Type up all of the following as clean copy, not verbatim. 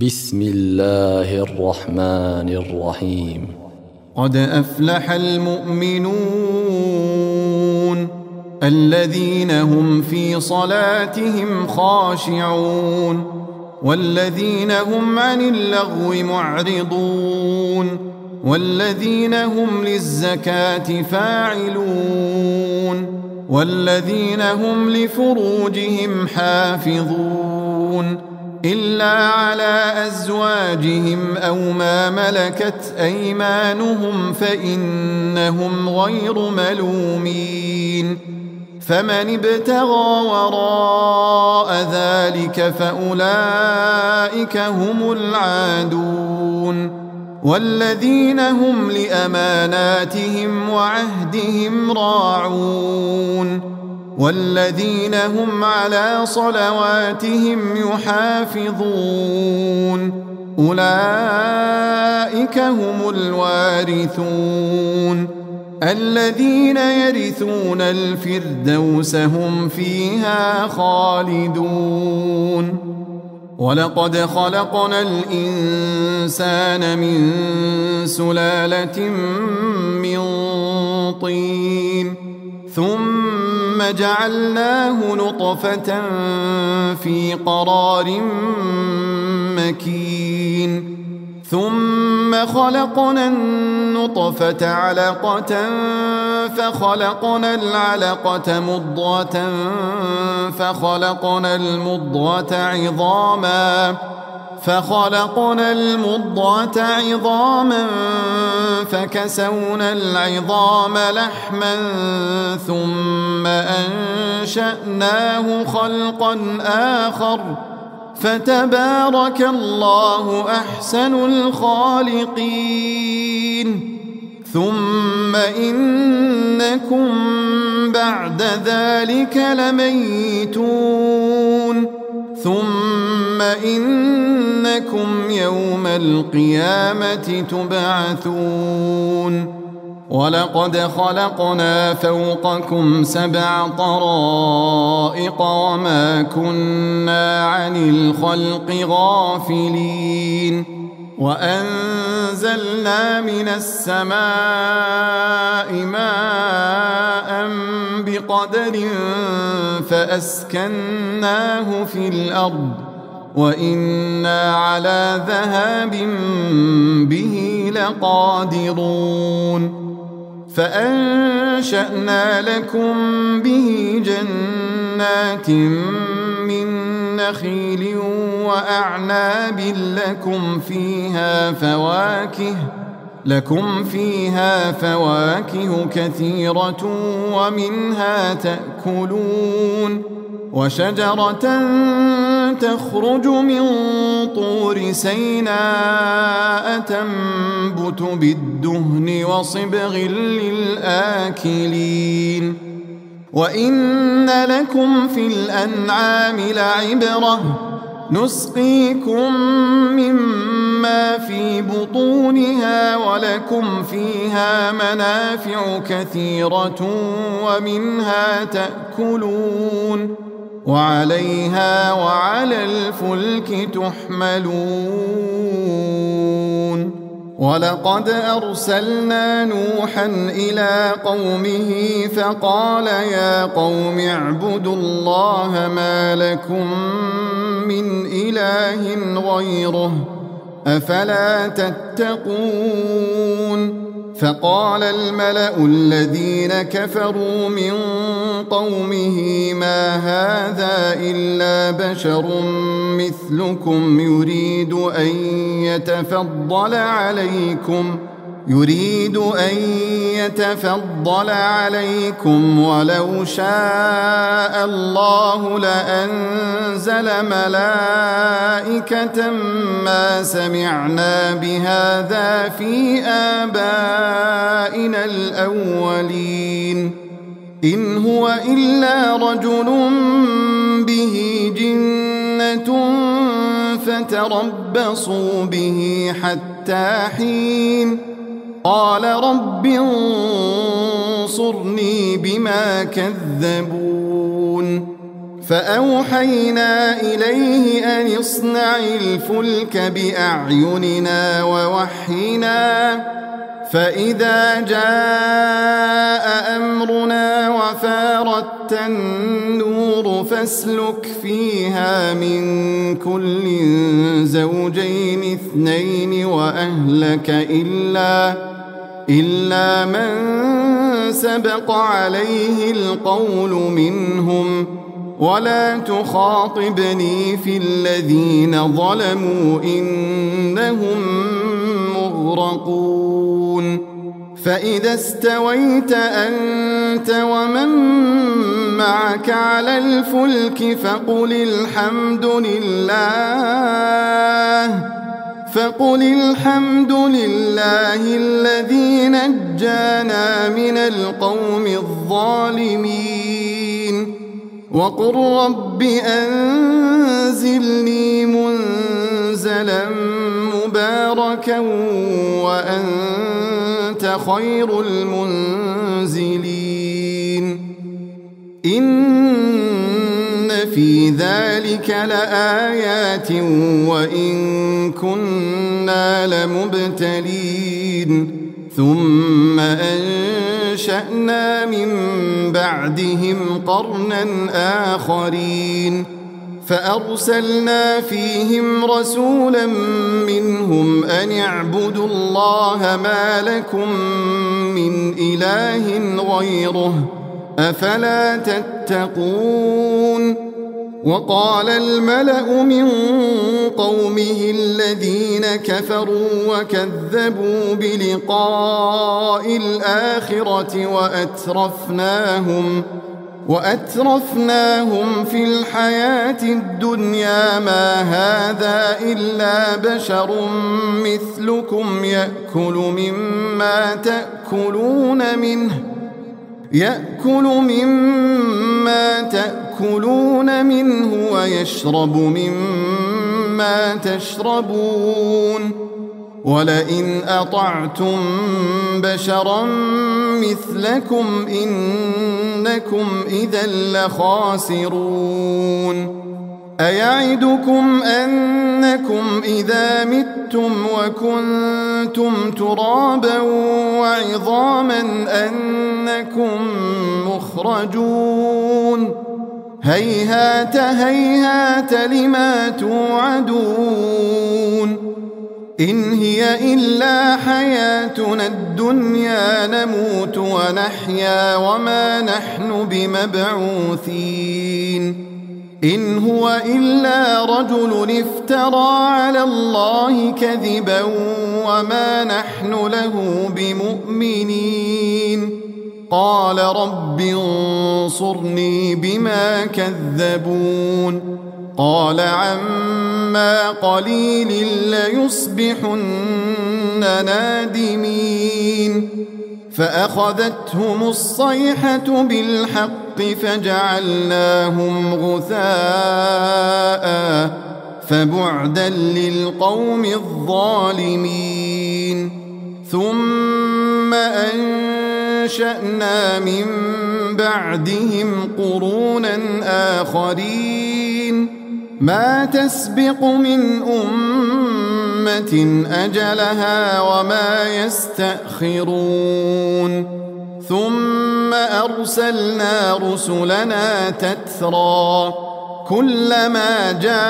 بسم الله الرحمن الرحيم. قد أفلح المؤمنون الذين هم في صلاتهم خاشعون والذين هم عن اللغو معرضون والذين هم للزكاة فاعلون والذين هم لفروجهم حافظون إلا على أزواجهم أو ما ملكت أيمانهم فإنهم غير ملومين. فمن ابتغى وراء ذلك فأولئك هم العادون والذين هم لأماناتهم وعهدهم راعون والذين هم على صلواتهم يحافظون أولئك هم الوارثون الذين يرثون الفردوس هم فيها خالدون. ولقد خلقنا الإنسان من سلالة من طين ثم جعلناه نطفة في قرار مكين ثم خلقنا النطفة علقة فخلقنا العلقة مضغة فخلقنا المضغة عظاما فكسونا العظام لحما ثم أنشأناه خلقا آخر فتبارك الله أحسن الخالقين. ثم إنكم بعد ذلك لميتون ثم إنكم يوم القيامة تبعثون. ولقد خلقنا فوقكم 7 طرائق وما كنا عن الخلق غافلين وأنزلنا من السماء ماء بقدر فأسكناه في الأرض وإنا على ذهاب به لقادرون. فأنشأنا لكم به جنات من نخيل وأعناب لكم فيها فواكه كثيرة ومنها تأكلون وشجرة تخرج من طور سيناء تنبت بالدهن وصبغ للآكلين. وإن لكم في الأنعام لعبرة نسقيكم مما في بطونها ولكم فيها منافع كثيرة ومنها تأكلون وعليها وعلى الفلك تحملون. ولقد أرسلنا نوحا إلى قومه فقال يا قوم اعبدوا الله ما لكم من إله غيره أفلا تتقون. فقال الملأ الذين كفروا من قومه ما هذا إلا بشر مثلكم يريد أن يتفضل عليكم ولو شاء الله لأنزل ملائكة ما سمعنا بهذا في آبائنا الأولين إن هو إلا رجل به جنة فتربصوا به حتى حين. قال رب انصرني بما كذبون. فأوحينا إليه أن اصنع الفلك بأعيننا ووحينا فإذا جاء أمرنا وفارت النور فاسلك فيها من كل زوجين اثنين وأهلك إلا من سبق عليه القول منهم ولا تخاطبني في الذين ظلموا إنهم مغرقون فإذا استويت أنت ومن معك على الفلك فقل الحمد لله الذي نجانا من القوم الظالمين وقل رب أنزلني منزلا مباركا وأنت خير المنزلين إن في ذلك لآيات وإن كنا لمبتلين ثم أنشأنا من بعدهم قرنا آخرين فأرسلنا فيهم رسولا منهم أن اعبدوا الله ما لكم من إله غيره أفلا تتقون وقال الملأ من قومه الذين كفروا وكذبوا بلقاء الآخرة وأترفناهم في الحياة الدنيا ما هذا إلا بشر مثلكم يأكل مما تأكلون منه ويشرب مما تشربون ولئن أطعتم بشرا مثلكم إنكم إذا لخاسرون أيعدكم أنكم إذا متم وكنتم ترابا وعظاما أنكم مخرجون هيهات هيهات لما توعدون إن هي إلا حياتنا الدنيا نموت ونحيا وما نحن بمبعوثين إن هو إلا رجل افترى على الله كذبا وما نحن له بمؤمنين قال رب انصرني بما كذبون قال عما قليل ليصبحن نادمين فأخذتهم الصيحة بالحق فجعلناهم غثاء فبعدا للقوم الظالمين ثم أنشأنا من بعدهم قرونا آخرين ما تسبق من أمة أجلها وما يستأخرون ثم أرسلنا رسلنا تترى كلما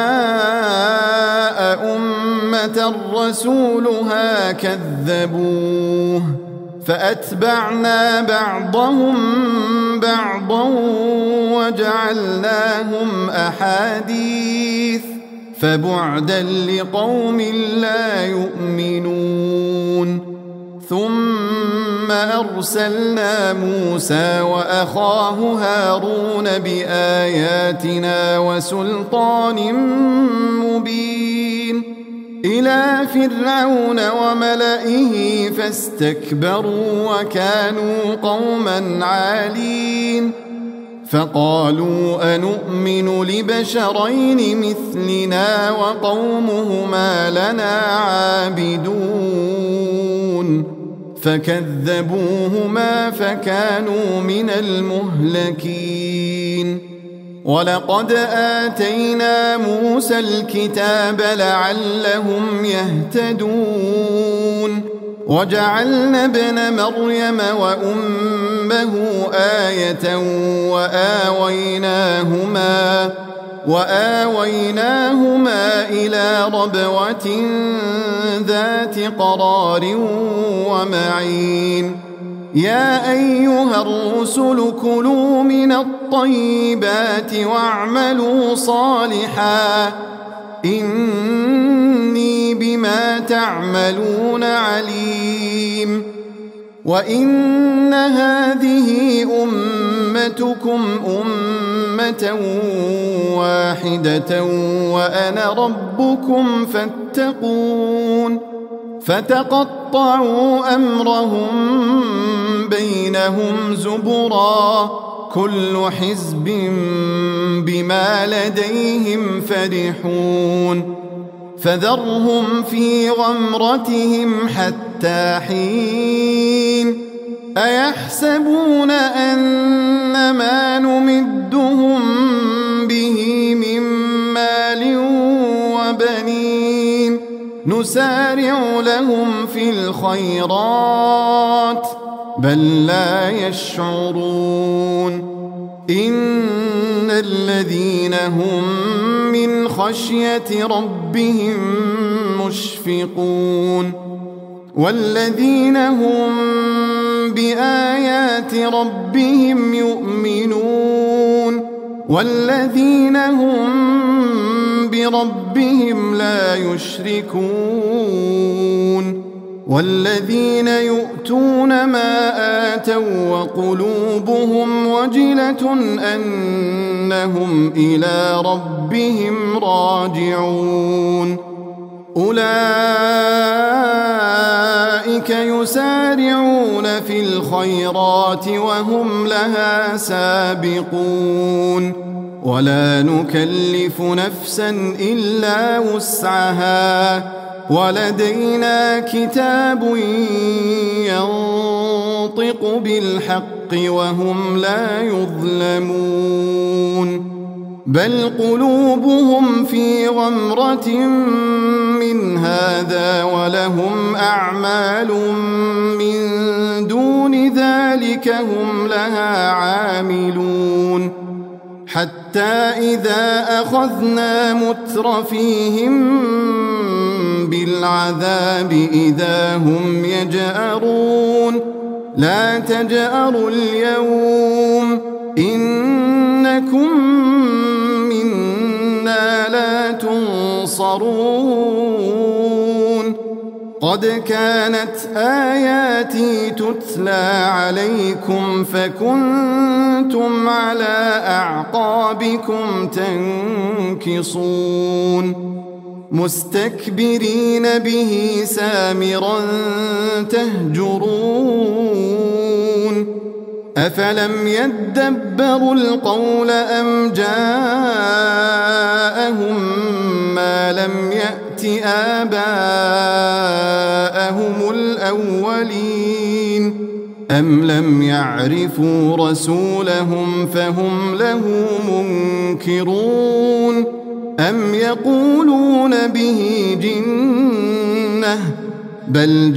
جاء أمة رسولها كذبوه فأتبعنا بعضهم بعضا وجعلناهم أحاديث فبعدا لقوم لا يؤمنون ثم أرسلنا موسى وأخاه هارون بآياتنا وسلطان مبين إلى فرعون وملئه فاستكبروا وكانوا قوما عالين فقالوا أنؤمن لبشرين مثلنا وقومهما لنا عابدون فكذبوهما فكانوا من المهلكين ولقد آتينا موسى الكتاب لعلهم يهتدون وجعلنا ابن مريم وأمه آية وآويناهما إلى ربوة ذات قرار ومعين يا أيها الرسل كلوا من الطيبات واعملوا صالحا إني بما تعملون عليم وإن هذه أمتكم أمة واحدة وأنا ربكم فاتقون فتقطعوا أمرهم بينهم زبرا كل حزب بما لديهم فرحون فذرهم في غمرتهم حتى حين أيحسبون أن ما نمدهم به من مال وبنين نسارع لهم في الخيرات بل لا يشعرون إن الذين هم من خشية ربهم مشفقون والذين هم بآيات ربهم يؤمنون والذين هم بربهم لا يشركون والذين يؤتون ما آتوا وقلوبهم وجلة أنهم إلى ربهم راجعون أولئك يسارعون في الخيرات وهم لها سابقون ولا نكلف نفسا إلا وسعها ولدينا كتاب ينطق بالحق وهم لا يظلمون بل قلوبهم في غمرة من هذا ولهم أعمال من دون ذلك هم لها عاملون حتى إذا أخذنا مترفيهم بالعذاب إذا هم يجأرون لا تجأروا اليوم إنكم منا لا تنصرون قد كانت آياتي تتلى عليكم فكنتم على أعقابكم تنكصون مستكبرين به سامرا تهجرون أفلم يدبروا القول أم جاءهم ما لم يأت آباءهم الأولين أم لم يعرفوا رسولهم فهم له منكرون أم يقولون به جنة بل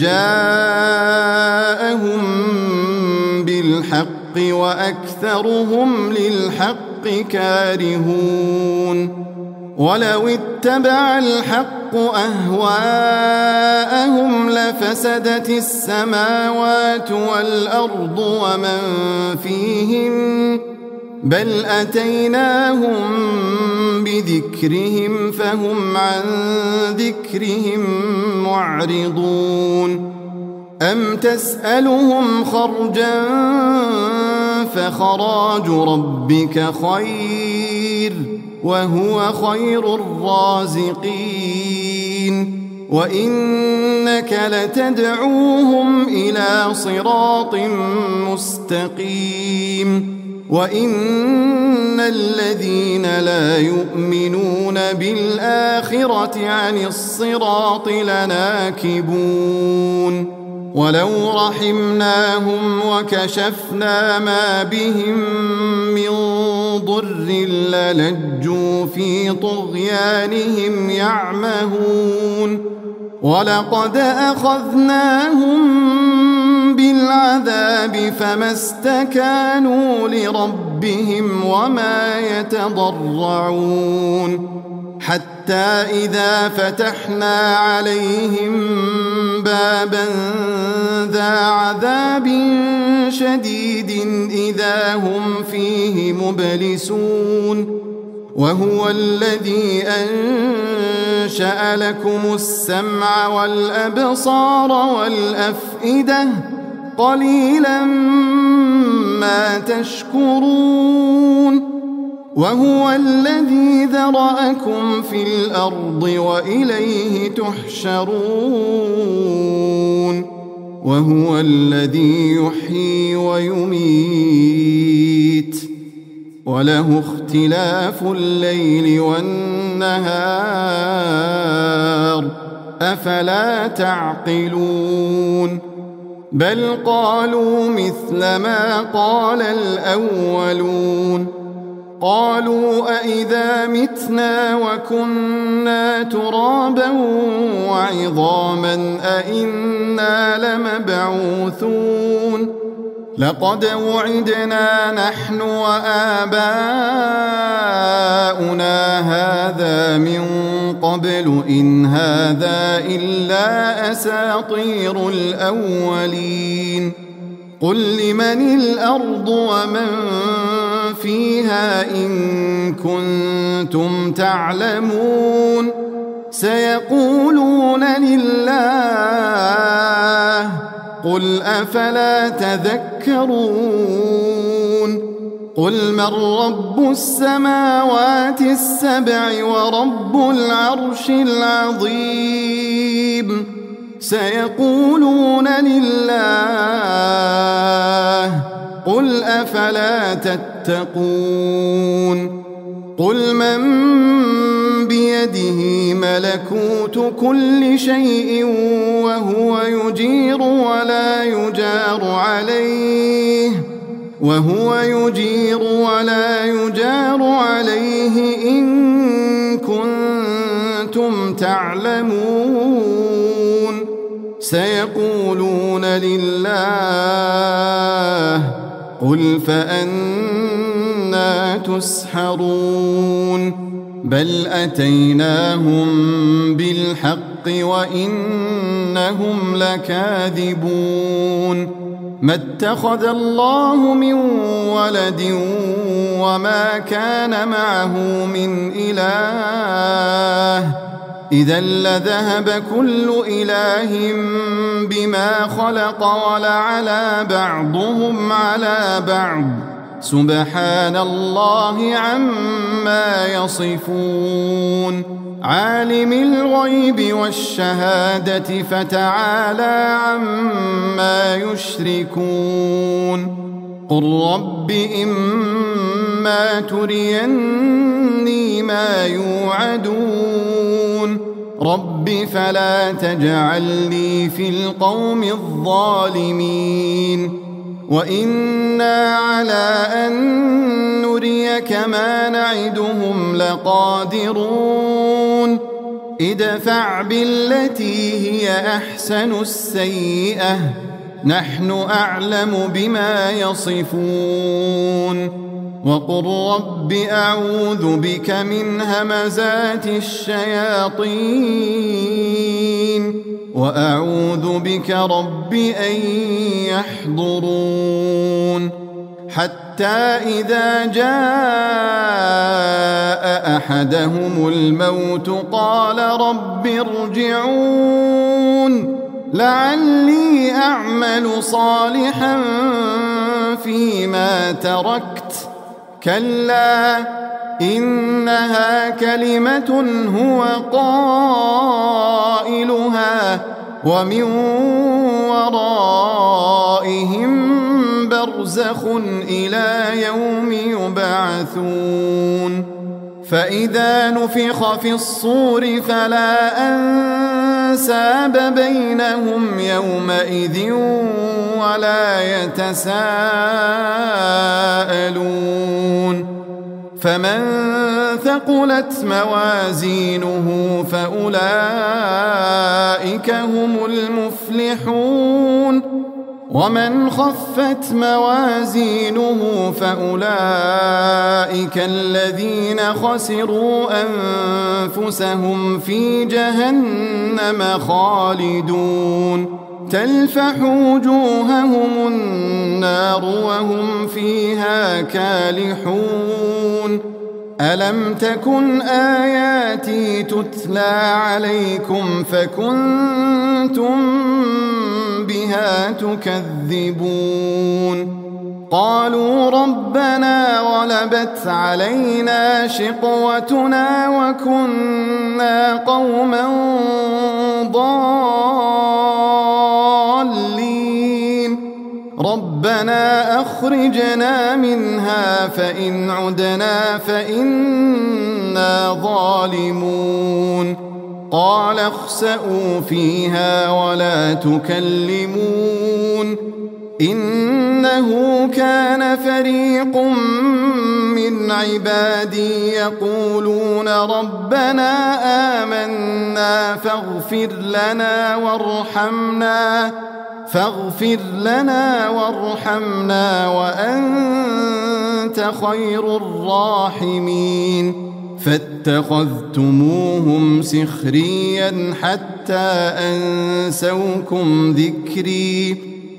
جاءهم بالحق وأكثرهم للحق كارهون ولو اتبع الحق أهواءهم لفسدت السماوات والأرض ومن فيهن بل أتيناهم بذكرهم فهم عن ذكرهم معرضون أم تسألهم خرجا فخراج ربك خير وهو خير الرازقين وإنك لتدعوهم إلى صراط مستقيم وإن الذين لا يؤمنون بالآخرة عن الصراط لناكبون ولو رحمناهم وكشفنا ما بهم من ضر للجوا في طغيانهم يعمهون ولقد أخذناهم بالعذاب فما استكانوا لربهم وما يتضرعون حتى إذا فتحنا عليهم بابا ذا عذاب شديد إذا هم فيه مبلسون وهو الذي أنشأ لكم السمع والأبصار والأفئدة قليلا ما تشكرون وهو الذي ذرأكم في الأرض وإليه تحشرون وهو الذي يحيي ويميت وله اختلاف الليل والنهار أفلا تعقلون بل قالوا مثل ما قال الأولون قالوا أئذا متنا وكنا ترابا وعظاما أئنا لمبعوثون لقد وعدنا نحن وآباؤنا هذا من قبل إن هذا إلا أساطير الأولين قل لمن الأرض ومن فيها إن كنتم تعلمون سيقولون لله قل أفلا تذكرون قل من رب السماوات السبع ورب العرش العظيم سيقولون لله قل أفلا تتقون قل من بيده ملكوت كل شيء وهو يجير ولا يجار عليه إن كنتم تعلمون سيقولون لله قل فأنى تسحرون بل أتيناهم بالحق وإنهم لكاذبون ما اتخذ الله من ولد وما كان معه من إله إذا لذهب كل إله بما خلق ولعلى بعضهم على بعض سبحان الله عما يصفون عالم الغيب والشهادة فتعالى عما يشركون قل رب إما تريني ما يوعدون رب فلا تجعلني في القوم الظالمين وإنا على أن نريك ما نعدهم لقادرون ادفع بالتي هي أحسن السيئة نحن أعلم بما يصفون وقل رب أعوذ بك من همزات الشياطين وأعوذ بك رب أن يحضرون حتى إذا جاء أحدهم الموت قال رب ارجعون لعلي أعمل صالحا فيما تركت كلا إنها كلمة هو قائلها ومن ورائهم برزخ إلى يوم يبعثون فإذا نفخ في الصور فلا أنساب بينهم يومئذ ولا يتساءلون فمن ثقلت موازينه فأولئك هم المفلحون ومن خفت موازينه فأولئك الذين خسروا أنفسهم في جهنم خالدون تلفح وجوههم النار وهم فيها كالحون ألم تكن آياتي تتلى عليكم فكنتم بها تكذبون قالوا ربنا غلبت علينا شقوتنا وكنا قوما ضالين ربنا أخرجنا منها فإن عدنا فإنا ظالمون قال اخسئوا فيها ولا تكلمون إنه كان فريق من عبادي يقولون ربنا آمنا فاغفر لنا وارحمنا وأنت خير الراحمين فاتخذتموهم سخريا حتى أنسوكم ذكري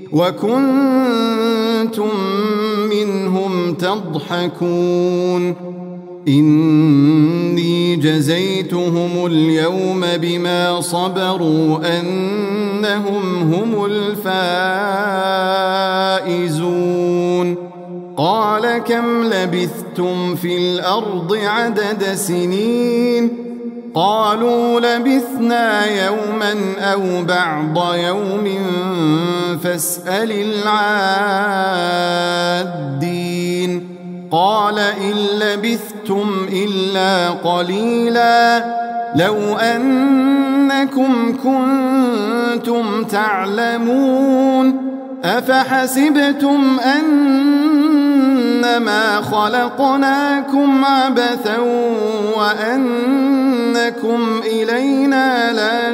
وكنتم منهم تضحكون إني جزيتهم اليوم بما صبروا أنهم هم الفائزون قال كم لبثتم في الأرض عدد سنين قالوا لبثنا يوما أو بعض يوم فاسأل العادين قال إن لبثتم إلا قليلا لو أنكم كنتم تعلمون أفحسبتم أنما خلقناكم عبثا وأنكم إلينا لا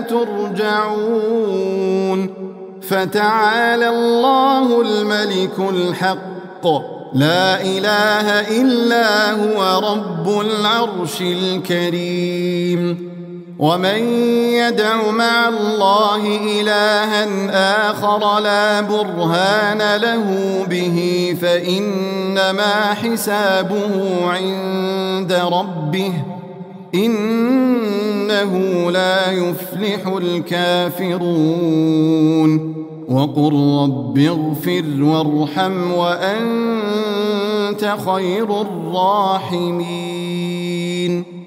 ترجعون فتعالى الله الملك الحق لا إله إلا هو رب العرش الكريم ومن يدع مع الله إلها آخر لا برهان له به فإنما حسابه عند ربه إنه لا يفلح الكافرون وقل رب اغفر وارحم وأنت خير الراحمين